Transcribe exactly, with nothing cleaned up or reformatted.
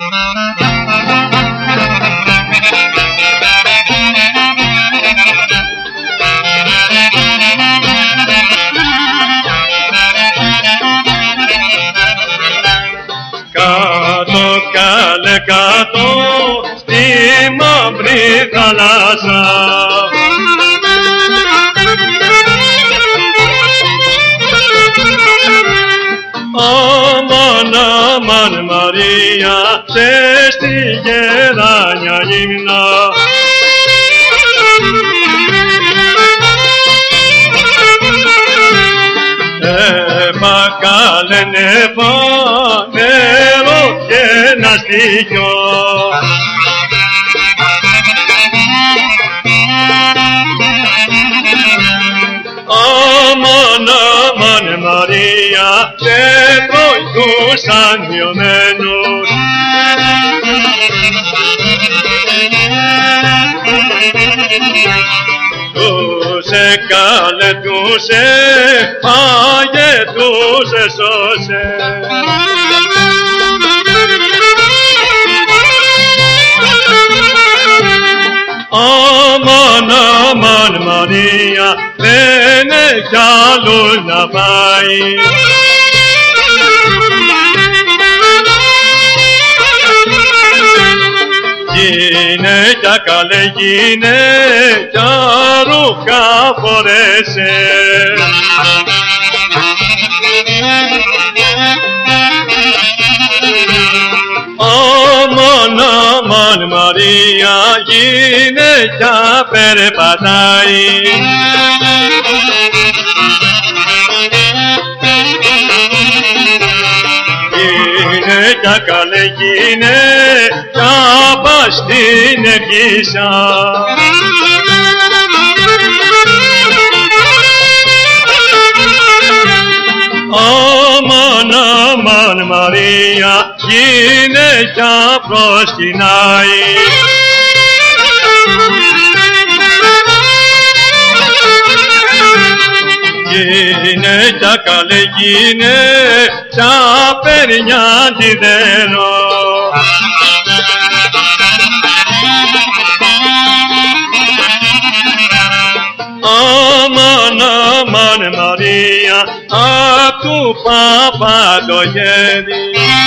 Κάτω καλέ κάτω στη μαύρη θάλασσα, αμάν αμάν Μαρία σε στη γεράνια γυμνά. Έπα καλέ νεφά νερό και ένα στοιχείο, αμάν αμάν Μαρία και τρώει τους ανιωμένους. Τους εκάλε, τους έφαγε, τους εσώσε. Αμάν αμάν Μαρία δεν έχει άλλους να πάει. Γυναίκια καλέ γυναίκια ρούχα φορέσε, αμάν αμάν Μαρία γυναίκια περπατάει. Γυναίκια καλέ γυναίκια πας στην εκκλησιά, αμάν αμάν Μαρία γυναίκια προσκυνάει. Γυναίκια καλέ γυναίκια περνιά αντιδένω, αμάν αμάν Μαρία απ' του Παπα το γέννη.